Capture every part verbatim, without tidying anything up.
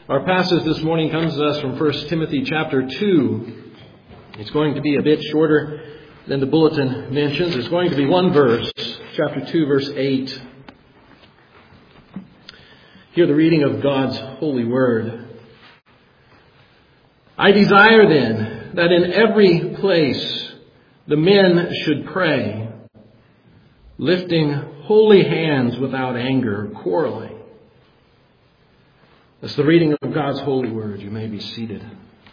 Our passage this morning comes to us from First Timothy chapter two. It's going to be a bit shorter than the bulletin mentions. It's going to be one verse, chapter two, verse eight. Hear the reading of God's holy word. I desire then that in every place the men should pray, lifting holy hands without anger or quarreling. That's the reading of God's holy word. You may be seated.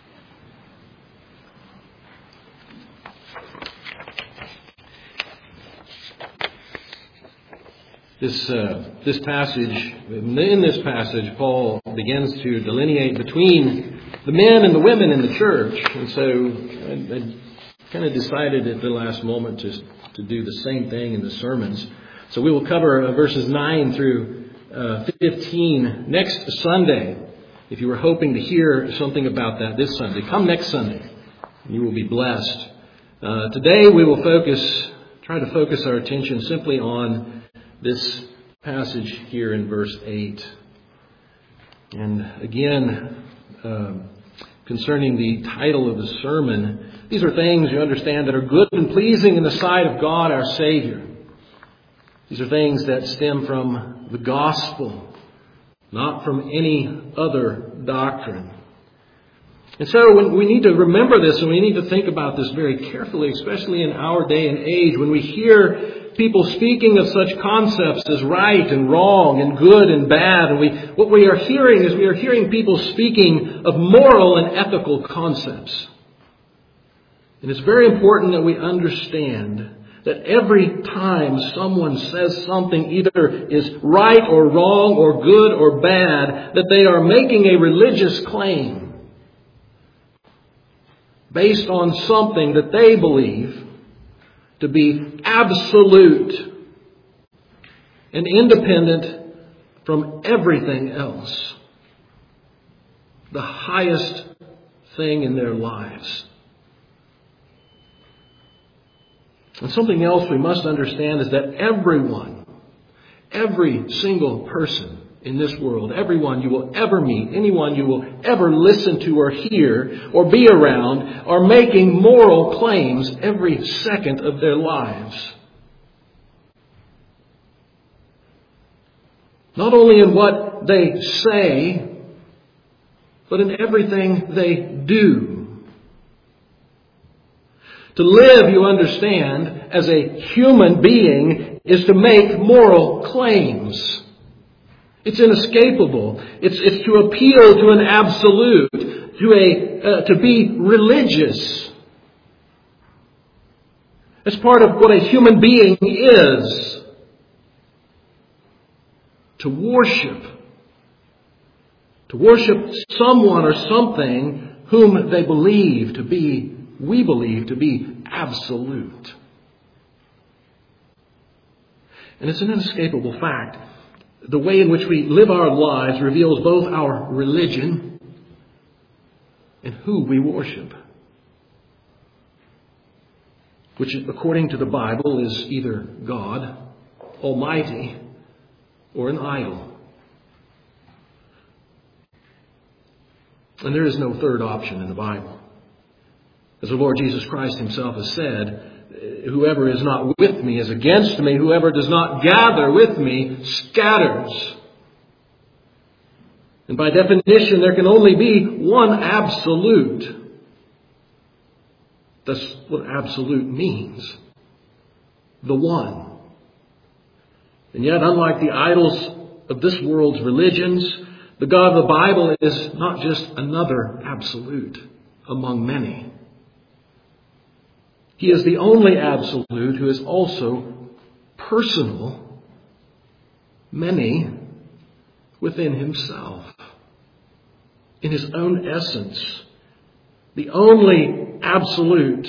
This uh, this passage, in this passage, Paul begins to delineate between the men and the women in the church. And so I, I kind of decided at the last moment to, to do the same thing in the sermons. So we will cover uh, verses nine through uh, fifteen next Sunday. If you were hoping to hear something about that this Sunday, come next Sunday and you will be blessed. Uh, today we will focus, try to focus our attention simply on this passage here in verse eight. And again, uh, concerning the title of the sermon, these are things you understand that are good and pleasing in the sight of God our Savior. These are things that stem from the gospel, not from any other doctrine. And so when we need to remember this and we need to think about this very carefully, especially in our day and age, when we hear people speaking of such concepts as right and wrong and good and bad. And we, what we are hearing is we are hearing people speaking of moral and ethical concepts. And it's very important that we understand that every time someone says something either is right or wrong or good or bad, that they are making a religious claim based on something that they believe to be absolute and independent from everything else. The highest thing in their lives. And something else we must understand is that everyone, every single person in this world, everyone you will ever meet, anyone you will ever listen to or hear or be around, are making moral claims every second of their lives. Not only in what they say, but in everything they do. To live, you understand, as a human being is to make moral claims. It's inescapable. It's, it's to appeal to an absolute, to a uh, to be religious. It's part of what a human being is. To worship. To worship someone or something whom they believe to be, we believe to be absolute. And it's an inescapable fact. The way in which we live our lives reveals both our religion and who we worship. Which, according to the Bible, is either God Almighty or an idol. And there is no third option in the Bible. As the Lord Jesus Christ himself has said, whoever is not with me is against me. Whoever does not gather with me scatters. And by definition, there can only be one absolute. That's what absolute means. The one. And yet, unlike the idols of this world's religions, the God of the Bible is not just another absolute among many. He is the only absolute who is also personal, many within himself. In his own essence, the only absolute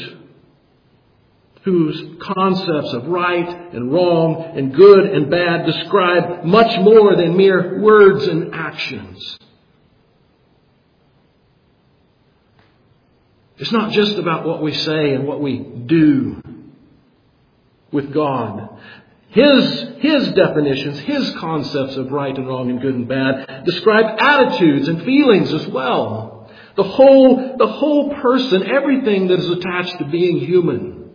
whose concepts of right and wrong and good and bad describe much more than mere words and actions. It's not just about what we say and what we do with God. His, his definitions, his concepts of right and wrong and good and bad describe attitudes and feelings as well. The whole, the whole person, everything that is attached to being human.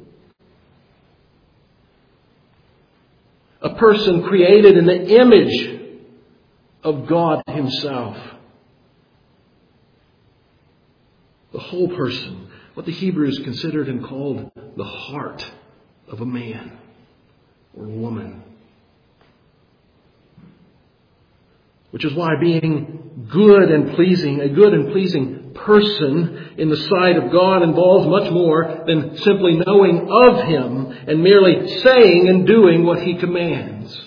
A person created in the image of God Himself. The whole person. What the Hebrews considered and called the heart of a man or a woman. Which is why being good and pleasing, a good and pleasing person in the sight of God involves much more than simply knowing of Him and merely saying and doing what He commands.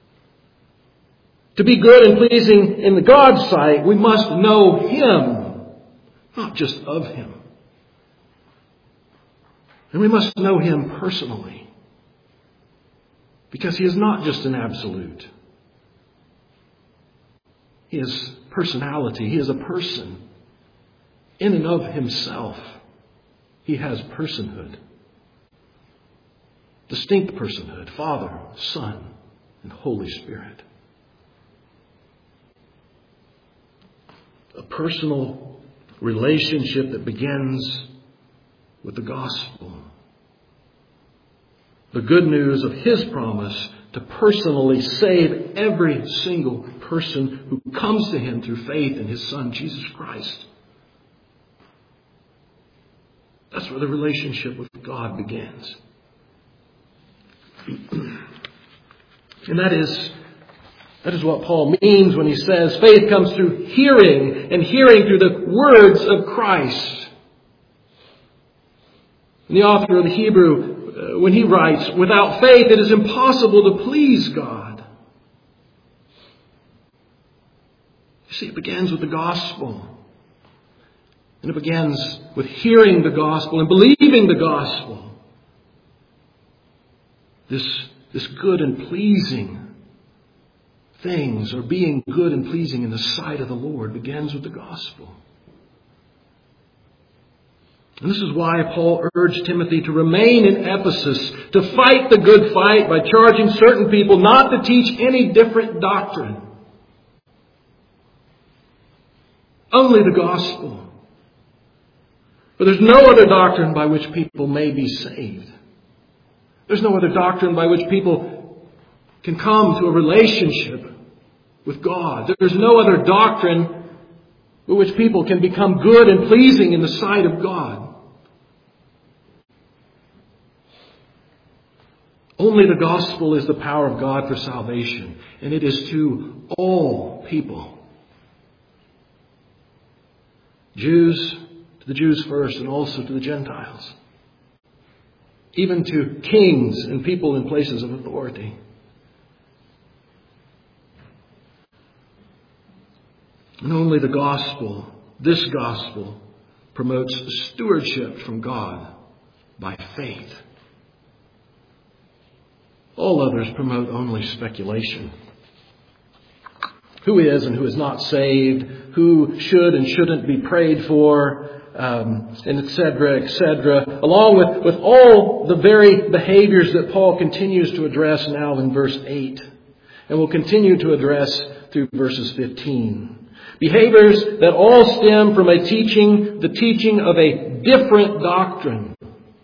To be good and pleasing in the God's sight, we must know Him, not just of Him. And we must know Him personally. Because He is not just an absolute. He is personality. He is a person. In and of Himself, He has personhood. Distinct personhood. Father, Son, and Holy Spirit. A personal relationship that begins with the gospel. The good news of His promise to personally save every single person who comes to Him through faith in His Son, Jesus Christ. That's where the relationship with God begins. And that is, that is what Paul means when he says faith comes through hearing, and hearing through the words of Christ. And the author of the Hebrew, uh, when he writes, without faith it is impossible to please God. You see, it begins with the gospel. And it begins with hearing the gospel and believing the gospel. This, this good and pleasing things, or being good and pleasing in the sight of the Lord, begins with the gospel. And this is why Paul urged Timothy to remain in Ephesus, to fight the good fight by charging certain people not to teach any different doctrine. Only the gospel. For there's no other doctrine by which people may be saved. There's no other doctrine by which people can come to a relationship with God. There's no other doctrine by which people can become good and pleasing in the sight of God. Only the gospel is the power of God for salvation, and it is to all people. Jews, to the Jews first, and also to the Gentiles. Even to kings and people in places of authority. And only the gospel, this gospel, promotes stewardship from God by faith. All others promote only speculation. Who is and who is not saved, who should and shouldn't be prayed for, um, and et cetera, et cetera, along with, with all the very behaviors that Paul continues to address now in verse eight, and will continue to address through verses fifteen. Behaviors that all stem from a teaching, the teaching of a different doctrine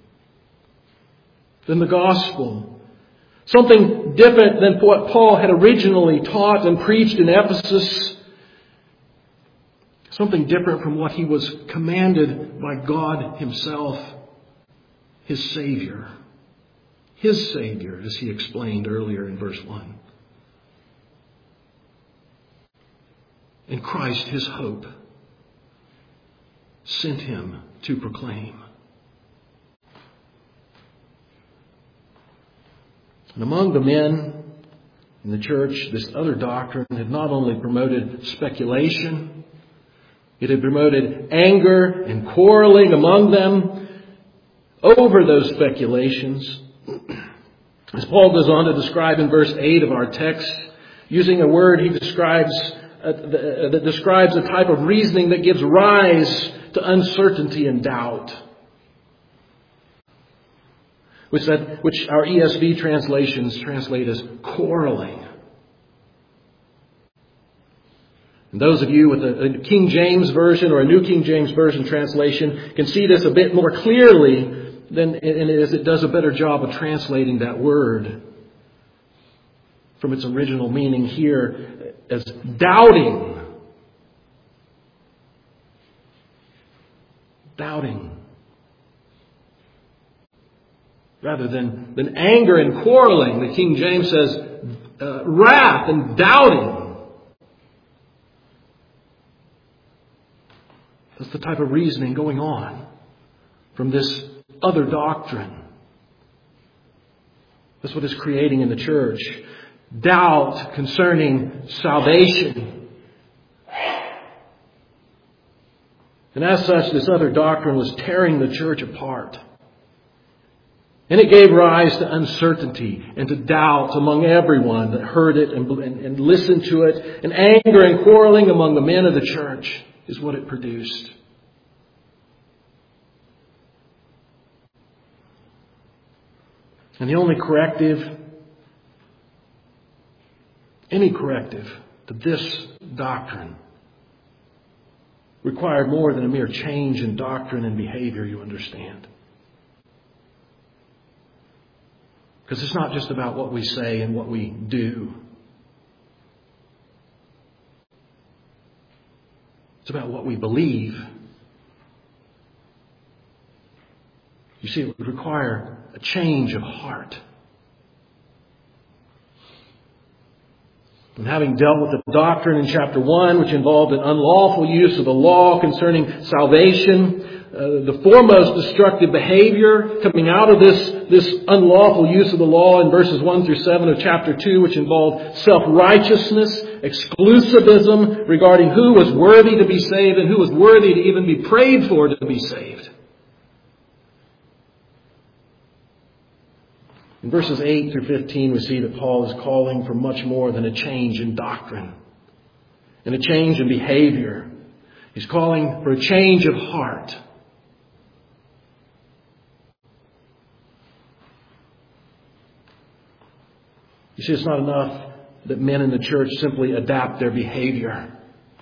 than the gospel. Something different than what Paul had originally taught and preached in Ephesus. Something different from what he was commanded by God Himself, His Savior. His Savior, as he explained earlier in verse one. And Christ, His hope, sent Him to proclaim. And among the men in the church, this other doctrine had not only promoted speculation, it had promoted anger and quarreling among them over those speculations. As Paul goes on to describe in verse eight of our text, using a word he describes uh, the, uh, that describes a type of reasoning that gives rise to uncertainty and doubt. which, that, which our E S V translations translate as quarreling. And those of you with a, a King James Version or a New King James Version translation can see this a bit more clearly than and as it does a better job of translating that word from its original meaning here as doubting. Doubting. Rather than, than anger and quarreling, the King James says uh, wrath and doubting. That's the type of reasoning going on from this other doctrine. That's what it's creating in the church. Doubt concerning salvation. And as such, this other doctrine was tearing the church apart. And it gave rise to uncertainty and to doubt among everyone that heard it and, and, and listened to it. And anger and quarreling among the men of the church is what it produced. And the only corrective, any corrective to this doctrine required more than a mere change in doctrine and behavior, you understand. Because it's not just about what we say and what we do. It's about what we believe. You see, it would require a change of heart. And having dealt with the doctrine in chapter one, which involved an unlawful use of the law concerning salvation, uh, the foremost destructive behavior coming out of this, this unlawful use of the law in verses one through seven of chapter two, which involved self-righteousness, exclusivism regarding who was worthy to be saved and who was worthy to even be prayed for to be saved. In verses eight through fifteen, we see that Paul is calling for much more than a change in doctrine and a change in behavior. He's calling for a change of heart. You see, it's not enough that men in the church simply adapt their behavior.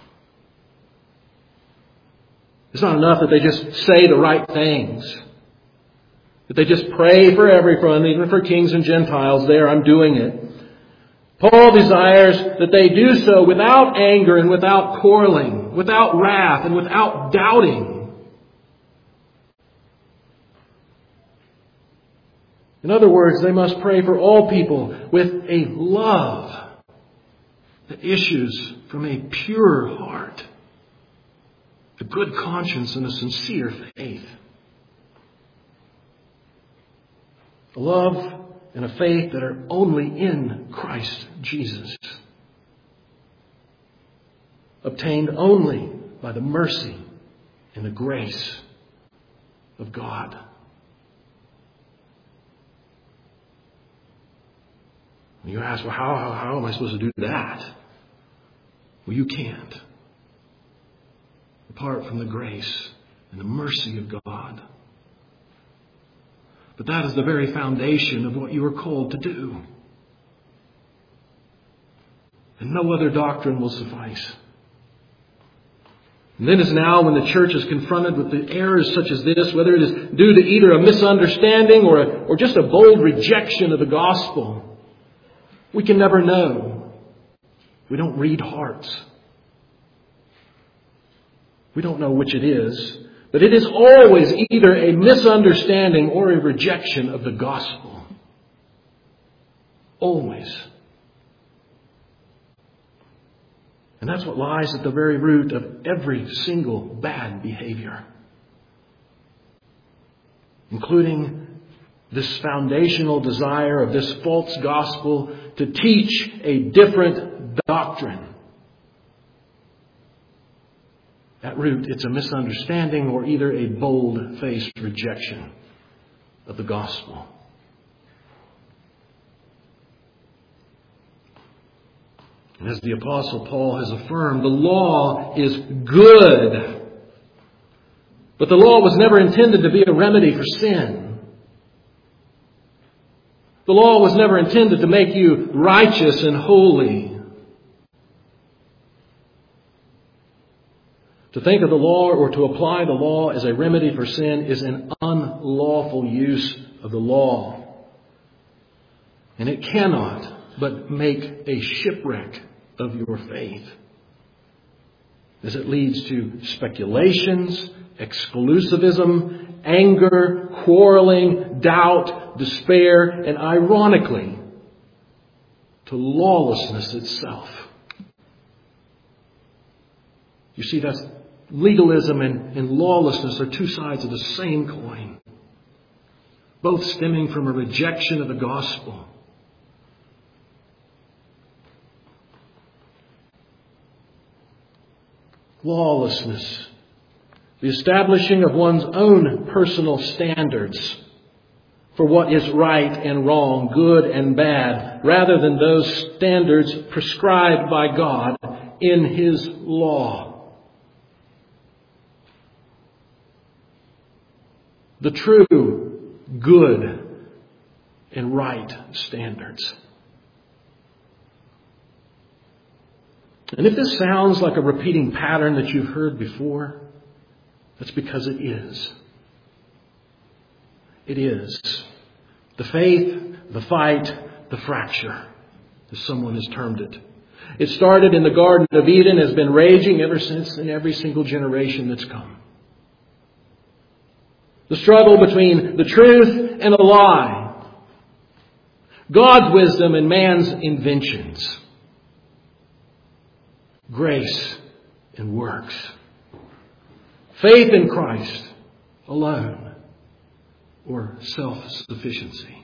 It's not enough that they just say the right things. That they just pray for everyone, even for kings and Gentiles. There, I'm doing it. Paul desires that they do so without anger and without quarreling, without wrath and without doubting. In other words, they must pray for all people with a love that issues from a pure heart, a good conscience and a sincere faith. A love and a faith that are only in Christ Jesus. Obtained only by the mercy and the grace of God. You ask, well, how, how, how am I supposed to do that? Well, you can't. Apart from the grace and the mercy of God. But that is the very foundation of what you are called to do. And no other doctrine will suffice. And then as now when the church is confronted with the errors such as this, whether it is due to either a misunderstanding or, a, or just a bold rejection of the gospel, we can never know. We don't read hearts. We don't know which it is. But it is always either a misunderstanding or a rejection of the gospel. Always. And that's what lies at the very root of every single bad behavior. Including this foundational desire of this false gospel to teach a different doctrine. At root, it's a misunderstanding or either a bold-faced rejection of the gospel. And as the Apostle Paul has affirmed, the law is good. But the law was never intended to be a remedy for sin. The law was never intended to make you righteous and holy. To think of the law or to apply the law as a remedy for sin is an unlawful use of the law. And it cannot but make a shipwreck of your faith, as it leads to speculations, exclusivism, anger, quarreling, doubt, despair, and ironically, to lawlessness itself. You see, that's legalism and, and lawlessness are two sides of the same coin, both stemming from a rejection of the gospel. Lawlessness, the establishing of one's own personal standards for what is right and wrong, good and bad, rather than those standards prescribed by God in His law. The true, good, and right standards. And if this sounds like a repeating pattern that you've heard before, that's because it is. It is. The faith, the fight, the fracture, as someone has termed it. It started in the Garden of Eden, has been raging ever since in every single generation that's come. The struggle between the truth and a lie. God's wisdom and man's inventions. Grace and works. Faith in Christ alone, or self-sufficiency.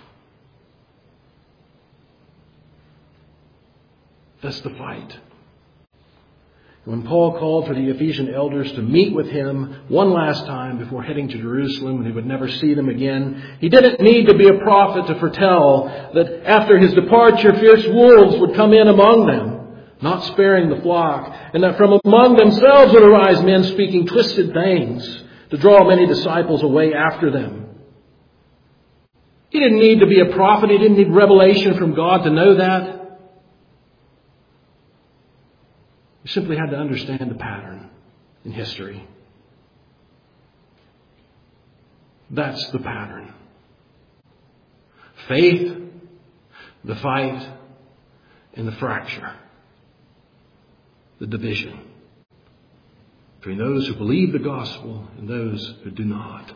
That's the fight. When Paul called for the Ephesian elders to meet with him one last time before heading to Jerusalem, and he would never see them again, he didn't need to be a prophet to foretell that after his departure, fierce wolves would come in among them, not sparing the flock, and that from among themselves would arise men speaking twisted things to draw many disciples away after them. He didn't need to be a prophet. He didn't need revelation from God to know that. He simply had to understand the pattern in history. That's the pattern. Faith, the fight, and the fracture. The division between those who believe the gospel and those who do not.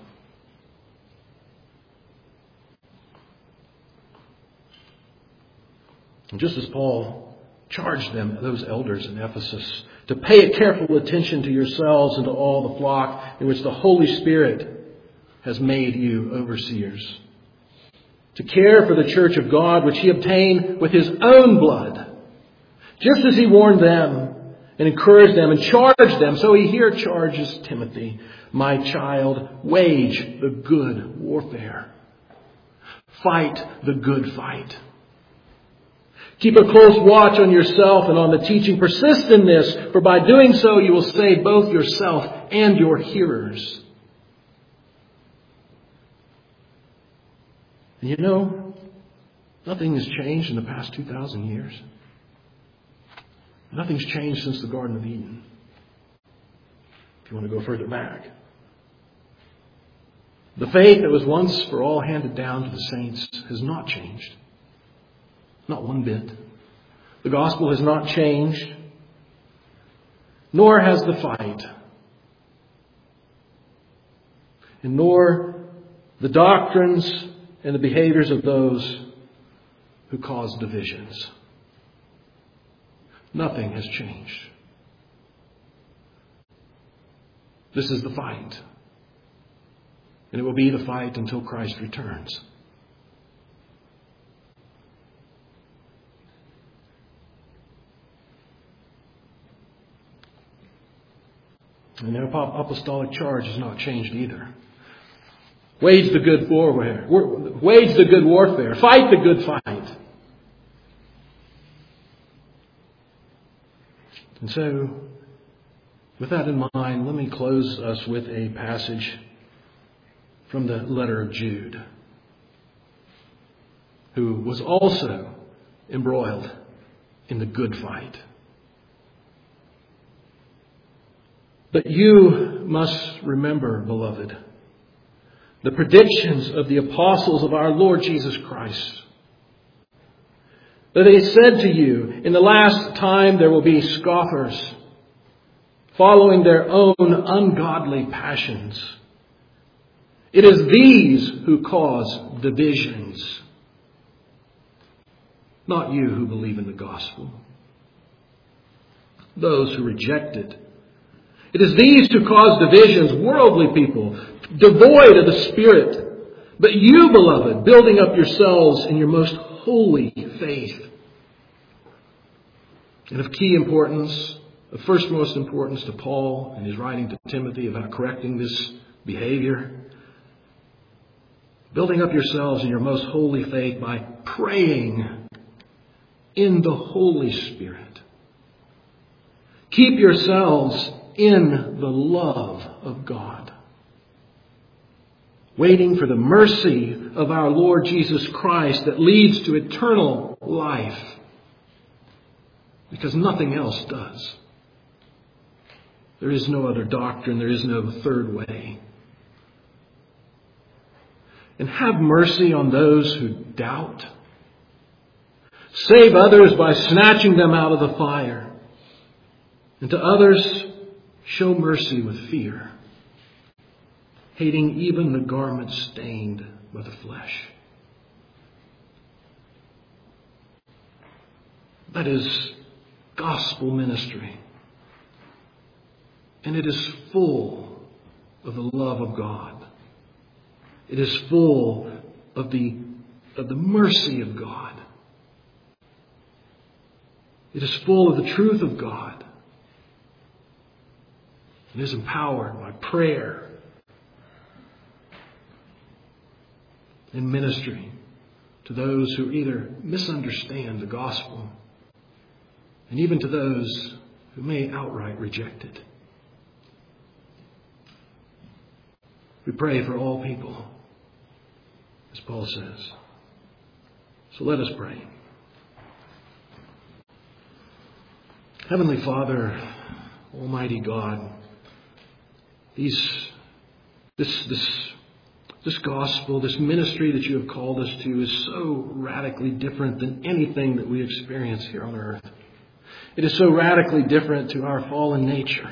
And just as Paul charged them, those elders in Ephesus, to pay careful attention to yourselves and to all the flock in which the Holy Spirit has made you overseers, to care for the church of God which He obtained with His own blood, just as He warned them and encouraged them and charged them. So He here charges Timothy, my child, wage the good warfare. Fight the good fight. Keep a close watch on yourself and on the teaching. Persist in this, for by doing so you will save both yourself and your hearers. And you know, nothing has changed in the past two thousand years. Nothing's changed since the Garden of Eden. If you want to go further back. The faith that was once for all handed down to the saints has not changed. Not one bit. The gospel has not changed. Nor has the fight. And nor the doctrines and the behaviors of those who cause divisions. Nothing has changed. This is the fight. And it will be the fight until Christ returns. And the apostolic charge has not changed either. Wage the good warfare. Wage the good warfare. Fight the good fight. And so, with that in mind, let me close us with a passage from the letter of Jude. who was also embroiled in the good fight. But you must remember, beloved, the predictions of the apostles of our Lord Jesus Christ. That they said to you, in the last time there will be scoffers, following their own ungodly passions. It is these who cause divisions, not you who believe in the gospel. Those who reject it. It is these who cause divisions, worldly people, devoid of the Spirit. But you, beloved, building up yourselves in your most holy faith. And of key importance, of first most importance to Paul in his writing to Timothy about correcting this behavior. Building up yourselves in your most holy faith by praying in the Holy Spirit. Keep yourselves in the love of God, waiting for the mercy of our Lord Jesus Christ that leads to eternal life, because nothing else does. There is no other doctrine, there is no third way. And have mercy on those who doubt. Save others by snatching them out of the fire. And to others, show mercy with fear, hating even the garment stained by the flesh. That is gospel ministry. And it is full of the love of God. It is full of the, of the mercy of God. It is full of the truth of God. It is empowered by prayer and ministry to those who either misunderstand the gospel and even to those who may outright reject it. We pray for all people, as Paul says. So let us pray. Heavenly Father, Almighty God, these, this, this, this gospel, this ministry that you have called us to is so radically different than anything that we experience here on earth. It is so radically different to our fallen nature.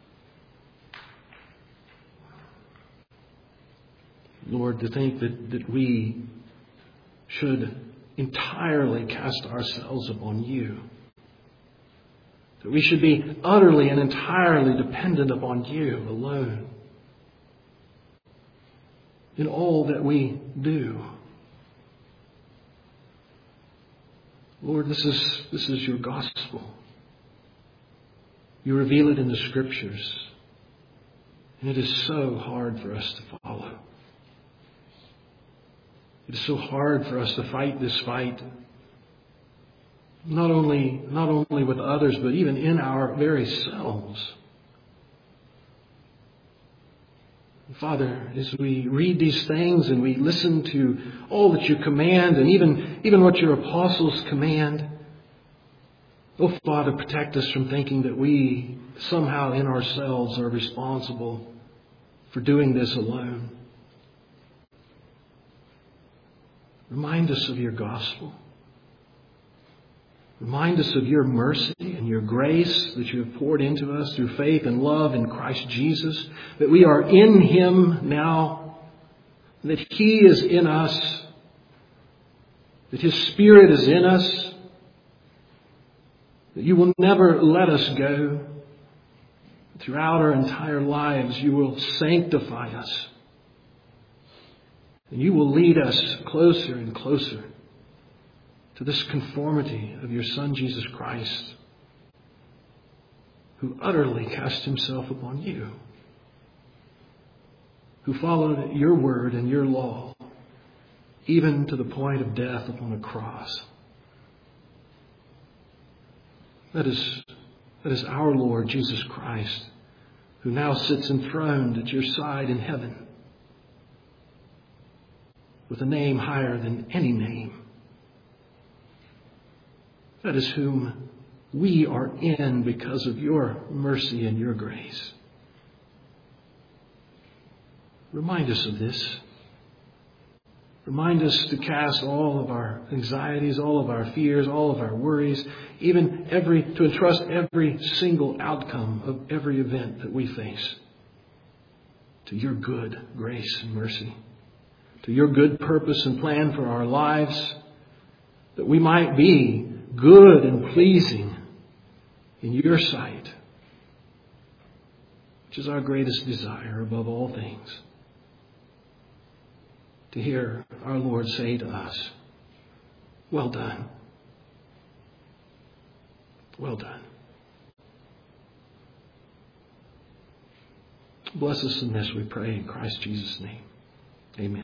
Lord, to think that, that we should entirely cast ourselves upon you. That we should be utterly and entirely dependent upon you alone in all that we do. Lord, this is, this is your gospel. You reveal it in the Scriptures. And it is so hard for us to follow. It is so hard for us to fight this fight. Not only, not only with others, but even in our very selves. Father, as we read these things and we listen to all that you command and even, even what your apostles command, oh Father, protect us from thinking that we somehow in ourselves are responsible for doing this alone. Remind us of your gospel. Remind us of your mercy and your grace that you have poured into us through faith and love in Christ Jesus. That we are in Him now. That He is in us. That His Spirit is in us. That you will never let us go. Throughout our entire lives, you will sanctify us. And you will lead us closer and closer to this conformity of your Son, Jesus Christ, who utterly cast himself upon you, who followed your word and your law, even to the point of death upon a cross. That is, that is our Lord Jesus Christ, who now sits enthroned at your side in heaven, with a name higher than any name, That is whom we are in because of your mercy and your grace. Remind us of this. Remind us to cast all of our anxieties, all of our fears, all of our worries, even every, to entrust every single outcome of every event that we face to your good grace and mercy, to your good purpose and plan for our lives, that we might be good and pleasing in your sight, which is our greatest desire above all things. To hear our Lord say to us, well done. Well done. Bless us in this, we pray, in Christ Jesus' name. Amen.